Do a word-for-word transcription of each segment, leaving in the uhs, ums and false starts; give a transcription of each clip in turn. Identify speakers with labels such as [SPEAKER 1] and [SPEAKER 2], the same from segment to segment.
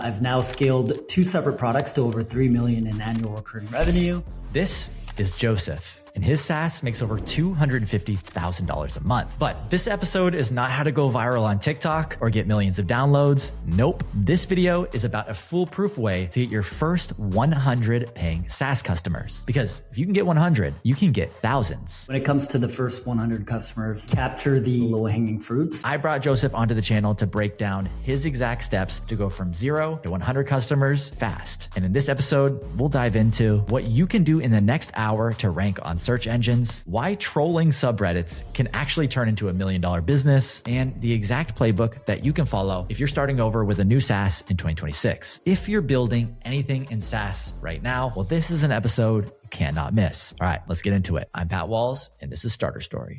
[SPEAKER 1] I've now scaled two separate products to over three million in annual recurring revenue.
[SPEAKER 2] This is Joseph, and his SaaS makes over two hundred fifty thousand dollars a month. But this episode is not how to go viral on TikTok or get millions of downloads. Nope. This video is about a foolproof way to get your first one hundred paying SaaS customers. Because if you can get one hundred, you can get thousands.
[SPEAKER 1] When it comes to the first one hundred customers, capture the low-hanging fruits.
[SPEAKER 2] I brought Joseph onto the channel to break down his exact steps to go from zero to one hundred customers fast. And in this episode, we'll dive into what you can do in the next hour to rank on search engines, why trolling subreddits can actually turn into a million dollar business, and the exact playbook that you can follow if you're starting over with a new SaaS in twenty twenty-six. If you're building anything in SaaS right now, well, this is an episode you cannot miss. All right, let's get into it. I'm Pat Walls, and this is Starter Story.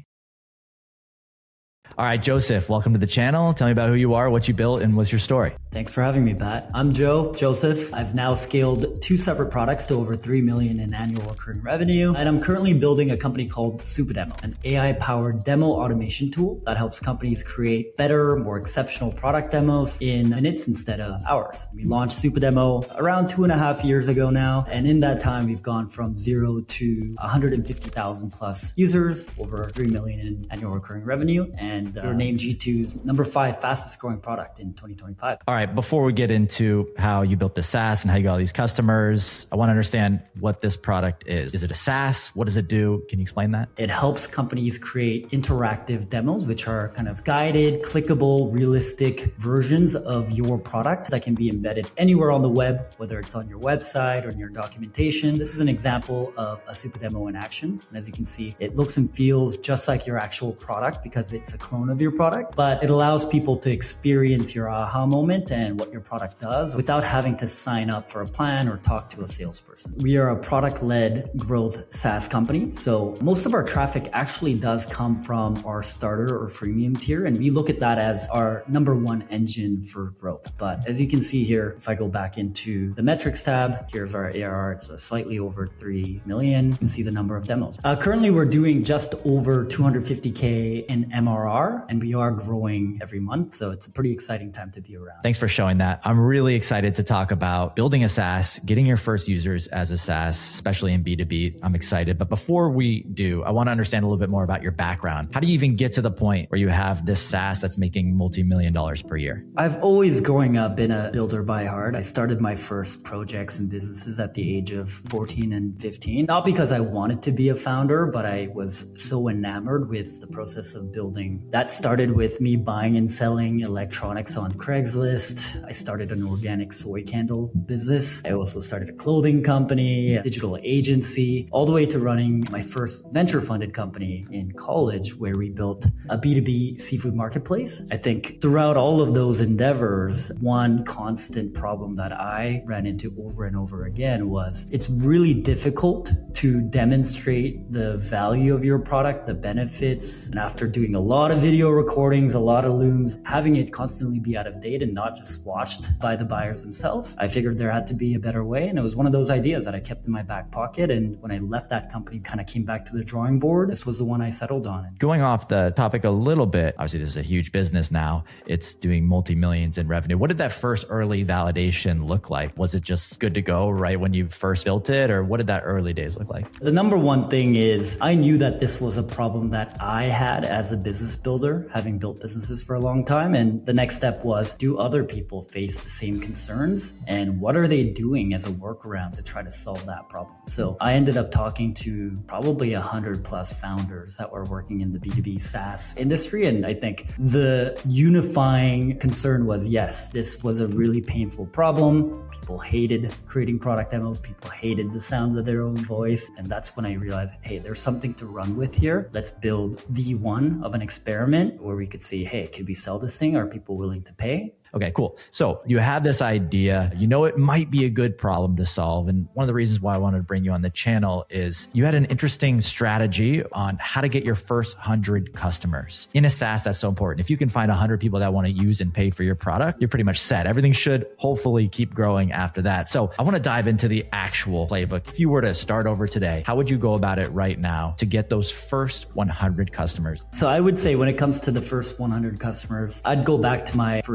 [SPEAKER 2] All right, Joseph, welcome to the channel. Tell me about who you are, what you built, and what's your story.
[SPEAKER 1] Thanks for having me, Pat. I'm Joe, Joseph. I've now scaled two separate products to over three million in annual recurring revenue. And I'm currently building a company called SuperDemo, an A I-powered demo automation tool that helps companies create better, more exceptional product demos in minutes instead of hours. We launched SuperDemo around two and a half years ago now. And in that time, we've gone from zero to one hundred fifty thousand plus users, over three million in annual recurring revenue. And And uh, we're named G two's number five fastest growing product in twenty twenty-five.
[SPEAKER 2] All right, before we get into how you built the SaaS and how you got all these customers, I want to understand what this product is. Is it a SaaS? What does it do? Can you explain that?
[SPEAKER 1] It helps companies create interactive demos, which are kind of guided, clickable, realistic versions of your product that can be embedded anywhere on the web, whether it's on your website or in your documentation. This is an example of a super demo in action. And as you can see, it looks and feels just like your actual product because it's a clone of your product, but it allows people to experience your aha moment and what your product does without having to sign up for a plan or talk to a salesperson. We are a product-led growth SaaS company. So most of our traffic actually does come from our starter or freemium tier. And we look at that as our number one engine for growth. But as you can see here, if I go back into the metrics tab, here's our A R R. It's uh, slightly over three million. You can see the number of demos. Uh, currently, we're doing just over two hundred fifty K in M R R. And we are growing every month. So it's a pretty exciting time to be around.
[SPEAKER 2] Thanks for showing that. I'm really excited to talk about building a SaaS, getting your first users as a SaaS, especially in B two B. I'm excited. But before we do, I want to understand a little bit more about your background. How do you even get to the point where you have this SaaS that's making multi-million dollars per year?
[SPEAKER 1] I've always, growing up, been a builder by heart. I started my first projects and businesses at the age of fourteen and fifteen. Not because I wanted to be a founder, but I was so enamored with the process of building. That started with me buying and selling electronics on Craigslist. I started an organic soy candle business. I also started a clothing company, a digital agency, all the way to running my first venture funded company in college where we built a B two B seafood marketplace. I think throughout all of those endeavors, one constant problem that I ran into over and over again was it's really difficult to demonstrate the value of your product, the benefits. And after doing a lot of video recordings, a lot of looms, having it constantly be out of date and not just watched by the buyers themselves, I figured there had to be a better way. And it was one of those ideas that I kept in my back pocket. And when I left that company, kind of came back to the drawing board, this was the one I settled on.
[SPEAKER 2] Going off the topic a little bit, obviously this is a huge business now. It's doing multi-millions in revenue. What did that first early validation look like? Was it just good to go right when you first built it? Or what did that early days look like?
[SPEAKER 1] The number one thing is I knew that this was a problem that I had as a business builder, having built businesses for a long time. And the next step was, do other people face the same concerns? And what are they doing as a workaround to try to solve that problem? So I ended up talking to probably a hundred plus founders that were working in the B two B SaaS industry. And I think the unifying concern was, yes, this was a really painful problem. People hated creating product demos. People hated the sound of their own voice. And that's when I realized, hey, there's something to run with here. Let's build V one of an experiment where we could see, hey, could we sell this thing? Are people willing to pay?
[SPEAKER 2] Okay, cool. So you have this idea, you know, it might be a good problem to solve. And one of the reasons why I wanted to bring you on the channel is you had an interesting strategy on how to get your first hundred customers. In a SaaS, that's so important. If you can find a hundred people that want to use and pay for your product, you're pretty much set. Everything should hopefully keep growing after that. So I want to dive into the actual playbook. If you were to start over today, how would you go about it right now to get those first one hundred customers?
[SPEAKER 1] So I would say when it comes to the first one hundred customers, I'd go back to my first step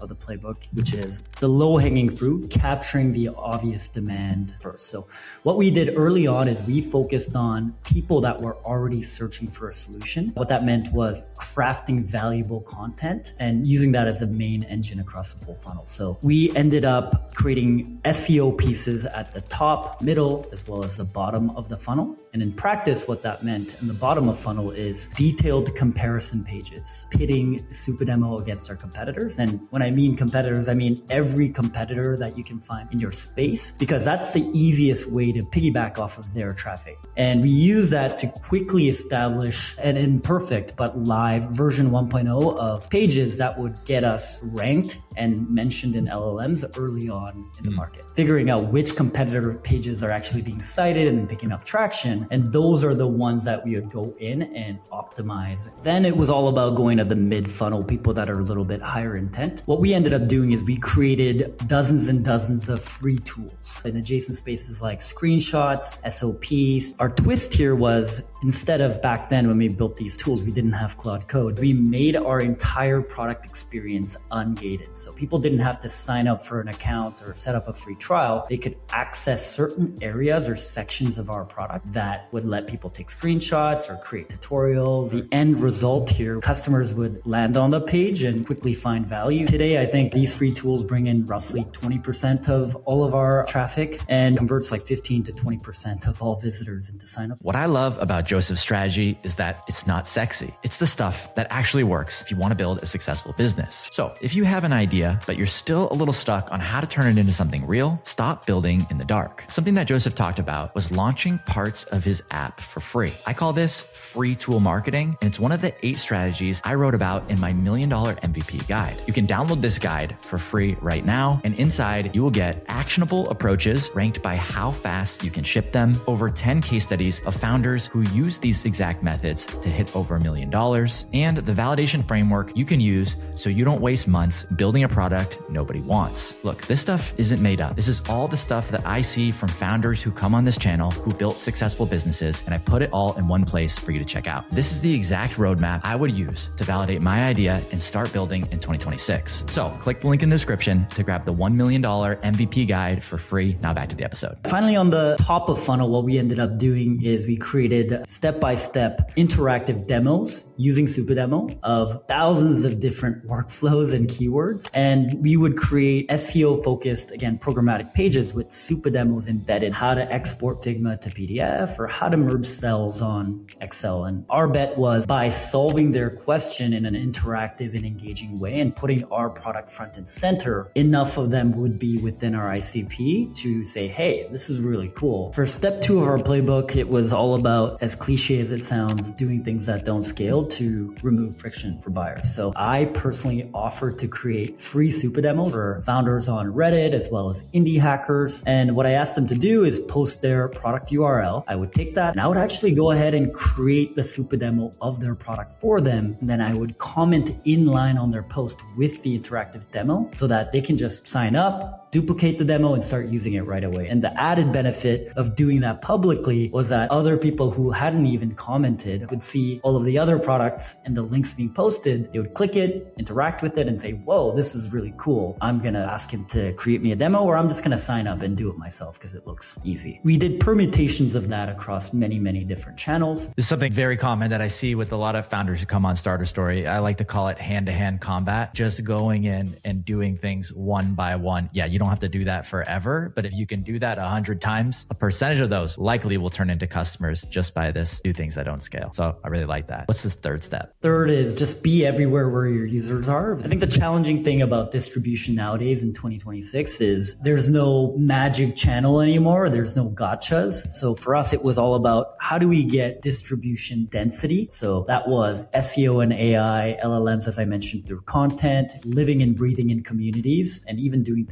[SPEAKER 1] of the playbook, which is the low-hanging fruit, capturing the obvious demand first. So what we did early on is we focused on people that were already searching for a solution. What that meant was crafting valuable content and using that as the main engine across the full funnel. So we ended up creating S E O pieces at the top, middle, as well as the bottom of the funnel. And in practice, what that meant in the bottom of funnel is detailed comparison pages, pitting SuperDemo against our competitors. And when I mean competitors, I mean every competitor that you can find in your space, because that's the easiest way to piggyback off of their traffic. And we use that to quickly establish an imperfect but live version one point oh of pages that would get us ranked and mentioned in L L Ms early on in the mm. market. Figuring out which competitor pages are actually being cited and picking up traction. And those are the ones that we would go in and optimize. Then it was all about going to the mid funnel, people that are a little bit higher intent. What we ended up doing is we created dozens and dozens of free tools in adjacent spaces like screenshots, S O Ps. Our twist here was, instead of back then when we built these tools, we didn't have Claude Code. We made our entire product experience ungated. So people didn't have to sign up for an account or set up a free trial. They could access certain areas or sections of our product that would let people take screenshots or create tutorials. The end result here, customers would land on the page and quickly find value. Today, I think these free tools bring in roughly twenty percent of all of our traffic and converts like fifteen to twenty percent of all visitors into sign up.
[SPEAKER 2] What I love about Joseph's strategy is that it's not sexy. It's the stuff that actually works if you want to build a successful business. So if you have an idea, but you're still a little stuck on how to turn it into something real, stop building in the dark. Something that Joseph talked about was launching parts of his app for free. I call this free tool marketing, and it's one of the eight strategies I wrote about in my million dollar M V P guide. You can download this guide for free right now, and inside you will get actionable approaches ranked by how fast you can ship them, over ten case studies of founders who use these exact methods to hit over a million dollars, and the validation framework you can use so you don't waste months building a product nobody wants. Look, this stuff isn't made up. This is all the stuff that I see from founders who come on this channel who built successful businesses, and I put it all in one place for you to check out. This is the exact roadmap I would use to validate my idea and start building in twenty twenty-six. So click the link in the description to grab the one million dollar M V P guide for free. Now back to the episode.
[SPEAKER 1] Finally, on the top of funnel, what we ended up doing is we created step-by-step interactive demos using SuperDemo of thousands of different workflows and keywords. And we would create S E O focused, again, programmatic pages with SuperDemos embedded, how to export Figma to P D F or how to merge cells on Excel. And our bet was by solving their question in an interactive and engaging way and putting our product front and center, enough of them would be within our I C P to say, hey, this is really cool. For step two of our playbook, it was all about, as cliche as it sounds, doing things that don't scale to remove friction for buyers. So I personally offered to create free super demos for founders on Reddit as well as indie hackers. And what I asked them to do is post their product U R L. I would take that and I would actually go ahead and create the super demo of their product for them. And then I would comment in line on their post with the interactive demo so that they can just sign up, duplicate the demo and start using it right away. And the added benefit of doing that publicly was that other people who hadn't even commented would see all of the other products and the links being posted. They would click it, interact with it and say, whoa, this is really cool. I'm going to ask him to create me a demo, or I'm just going to sign up and do it myself because it looks easy. We did permutations of that across many, many different channels.
[SPEAKER 2] This is something very common that I see with a lot of founders who come on Starter Story. I like to call it hand-to-hand combat, just going in and doing things one by one. Yeah, you don't have to do that forever, but if you can do that a hundred times, a percentage of those likely will turn into customers just by this do things that don't scale. So I really like that. What's this third step?
[SPEAKER 1] Third is just be everywhere where your users are. I think the challenging thing about distribution nowadays in twenty twenty-six is there's no magic channel anymore. There's no gotchas. So for us, it was all about how do we get distribution density? So that was S E O and A I, L L Ms, as I mentioned, through content, living and breathing in communities, and even doing things like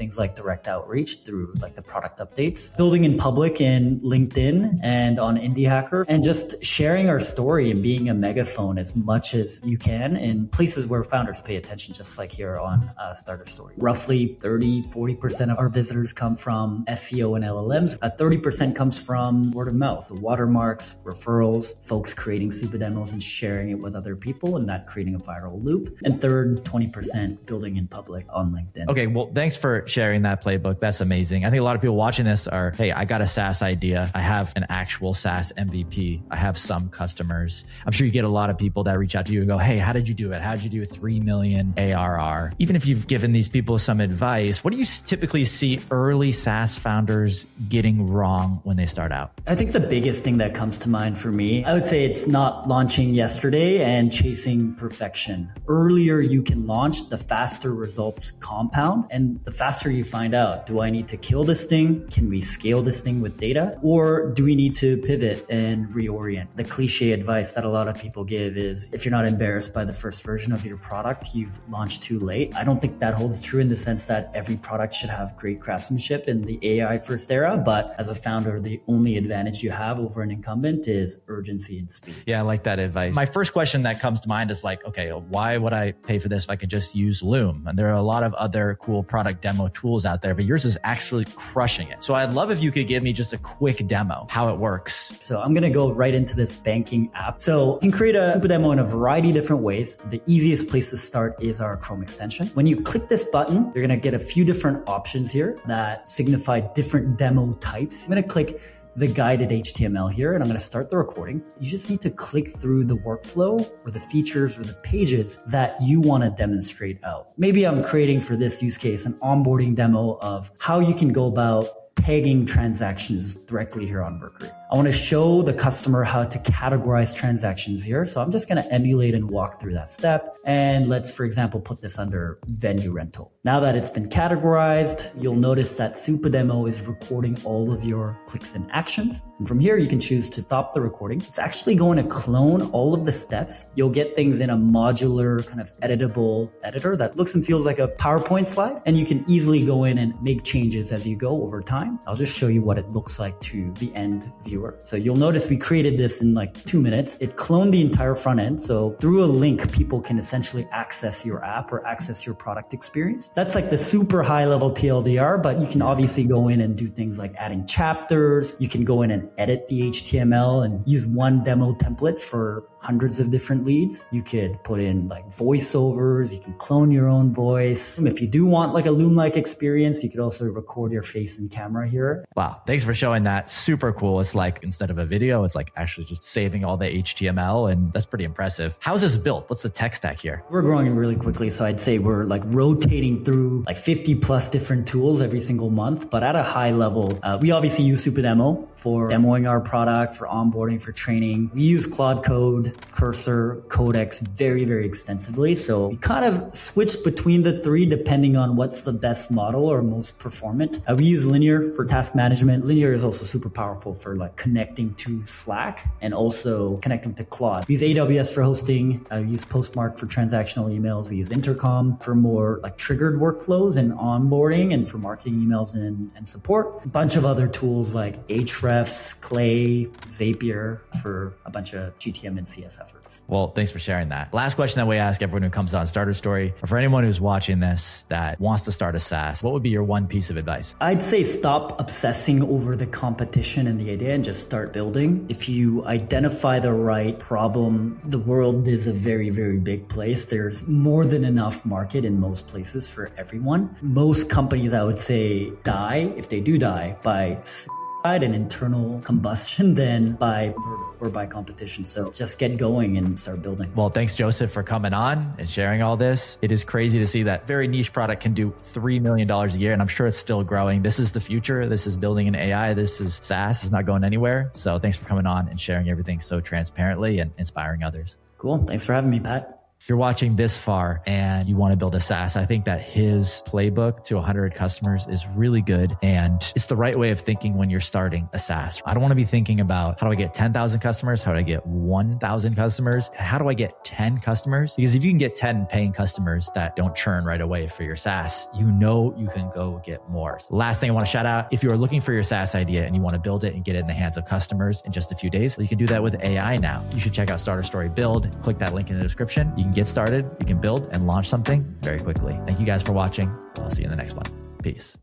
[SPEAKER 1] direct outreach through like the product updates, building in public in LinkedIn and on Indie Hacker, and just sharing our story and being a megaphone as much as you can in places where founders pay attention, just like here on uh, Starter Story. Roughly thirty, forty percent of our visitors come from S E O and L L Ms. Uh, thirty percent comes from word of mouth, watermarks, referrals, folks creating super demos and sharing it with other people, and that creating a viral loop. And third, twenty percent building in public on LinkedIn.
[SPEAKER 2] Okay, well, thanks for sharing that playbook. That's amazing. I think a lot of people watching this are, hey, I got a SaaS idea. I have an actual SaaS M V P. I have some customers. I'm sure you get a lot of people that reach out to you and go, hey, how did you do it? How did you do a three million A R R? Even if you've given these people some advice, what do you typically see early SaaS founders getting wrong when they start out?
[SPEAKER 1] I think the biggest thing that comes to mind for me, I would say it's not launching yesterday and chasing perfection. Earlier you can launch, the faster results compound, and the faster you find out, do I need to kill this thing? Can we scale this thing with data? Or do we need to pivot and reorient? The cliche advice that a lot of people give is, if you're not embarrassed by the first version of your product, you've launched too late. I don't think that holds true in the sense that every product should have great craftsmanship in the A I first era, but as a founder, the only advantage you have over an incumbent is urgency and speed.
[SPEAKER 2] Yeah, I like that advice. My first question that comes to mind is like, okay, why would I pay for this if I could just use Loom? And there are a lot of other cool product demo tools out there, but yours is actually crushing it. So I'd love if you could give me just a quick demo, how it works.
[SPEAKER 1] So I'm going to go right into this banking app. So you can create a super demo in a variety of different ways. The easiest place to start is our Chrome extension. When you click this button, you're going to get a few different options here that signify different demo types. I'm going to click the guided H T M L here, and I'm going to start the recording. You just need to click through the workflow or the features or the pages that you want to demonstrate out. Maybe I'm creating for this use case an onboarding demo of how you can go about tagging transactions directly here on Mercury. I want to show the customer how to categorize transactions here. So I'm just going to emulate and walk through that step. And let's, for example, put this under venue rental. Now that it's been categorized, you'll notice that SuperDemo is recording all of your clicks and actions. And from here, you can choose to stop the recording. It's actually going to clone all of the steps. You'll get things in a modular kind of editable editor that looks and feels like a PowerPoint slide. And you can easily go in and make changes as you go over time. I'll just show you what it looks like to the end viewer. So you'll notice we created this in like two minutes. It cloned the entire front end. So through a link, people can essentially access your app or access your product experience. That's like the super high level T L D R, but you can obviously go in and do things like adding chapters. You can go in and edit the H T M L and use one demo template for hundreds of different leads. You could put in like voiceovers. You can clone your own voice. If you do want like a Loom-like experience, you could also record your face and camera here.
[SPEAKER 2] Wow. Thanks for showing that. Super cool. It's like instead of a video, it's like actually just saving all the H T M L, and that's pretty impressive. How's this built? What's the tech stack here?
[SPEAKER 1] We're growing really quickly. So I'd say we're like rotating through like fifty plus different tools every single month. But at a high level, uh, we obviously use SuperDemo for demoing our product, for onboarding, for training. We use Claude Code, Cursor, Codex very, very extensively. So we kind of switch between the three depending on what's the best model or most performant. Uh, we use Linear for task management. Linear is also super powerful for like connecting to Slack and also connecting to Claude. We use A W S for hosting. Uh, we use Postmark for transactional emails. We use Intercom for more like triggered workflows and onboarding and for marketing emails and, and support. A bunch of other tools like Ahrefs, Clay, Zapier for a bunch of G T M and C S efforts.
[SPEAKER 2] Well, thanks for sharing that. Last question that we ask everyone who comes on Starter Story, or for anyone who's watching this that wants to start a SaaS, what would be your one piece of advice?
[SPEAKER 1] I'd say stop obsessing over the competition and the idea and just start building. If you identify the right problem, the world is a very, very big place. There's more than enough market in most places for everyone. Most companies, I would say, die, if they do die, by and internal combustion than by murder or by competition. So just get going and start building.
[SPEAKER 2] Well, thanks, Joseph, for coming on and sharing all this. It is crazy to see that very niche product can do three million dollars a year, and I'm sure it's still growing. This is the future. This is building an A I. This is SaaS. It's not going anywhere. So thanks for coming on and sharing everything so transparently and inspiring others.
[SPEAKER 1] Cool. Thanks for having me, Pat.
[SPEAKER 2] If you're watching this far and you want to build a SaaS, I think that his playbook to one hundred customers is really good. And it's the right way of thinking when you're starting a SaaS. I don't want to be thinking about how do I get ten thousand customers? How do I get one thousand customers? How do I get ten customers? Because if you can get ten paying customers that don't churn right away for your SaaS, you know you can go get more. So last thing I want to shout out, if you are looking for your SaaS idea and you want to build it and get it in the hands of customers in just a few days, well, you can do that with A I now. You should check out Starter Story Build. Click that link in the description. You can get started, you can build and launch something very quickly. Thank you guys for watching. I'll see you in the next one. Peace.